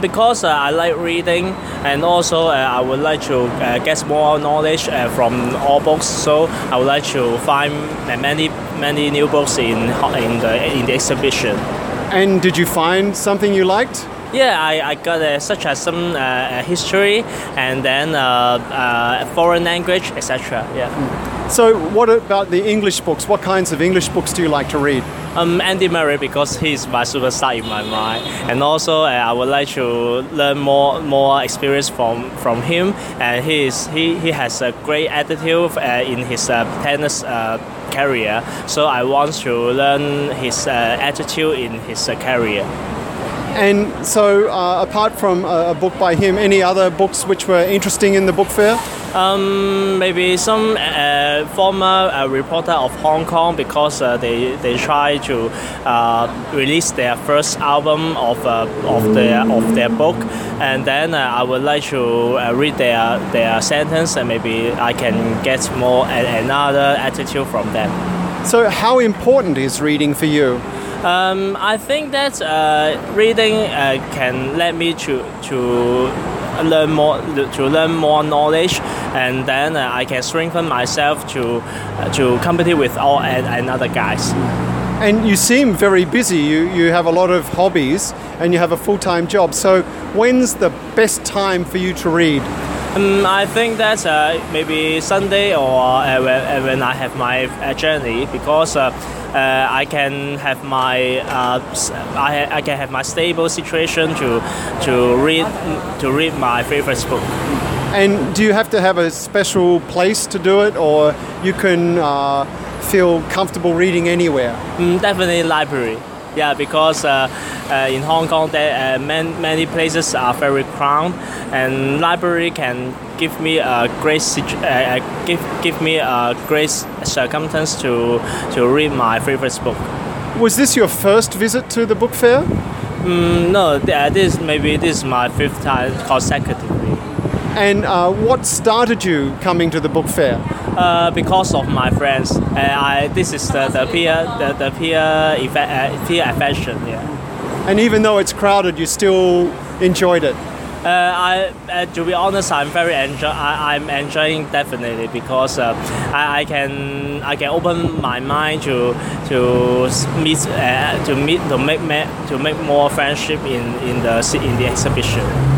Because I like reading, and also I would like to get more knowledge from all books. So I would like to find many new books in the exhibition. And did you find something you liked? Yeah, I got such as some history, and then foreign language, etc. Yeah. So what about the English books? What kinds of English books do you like to read? Andy Murray, because he's my superstar in my mind, and also I would like to learn more experience from him. And he has a great attitude in his tennis career. So I want to learn his attitude in his career. And so, apart from a book by him, any other books which were interesting in the book fair? Maybe some former reporter of Hong Kong, because they try to release their first album of their book, and then I would like to read their sentence, and maybe I can get more another attitude from them. So, how important is reading for you? I think that reading can let me to learn more knowledge, and then I can strengthen myself to compete with all and other guys. And you seem very busy. You have a lot of hobbies, and you have a full-time job. So when's the best time for you to read? I think that's maybe Sunday, or when I have my journey, because I can have my I can have my stable situation to read my favorite book. And do you have to have a special place to do it, or you can feel comfortable reading anywhere? Definitely library. Yeah, because in Hong Kong, there many places are very crowded, and library can give me a great give me a great circumstance to read my favorite book. Was this your first visit to the book fair? No, this is my fifth time consecutively. And what started you coming to the book fair? Because of my friends. This is the peer affection. Yeah. And even though it's crowded, you still enjoyed it. To be honest, I'm enjoying definitely, because I can open my mind to make more friendship in the exhibition.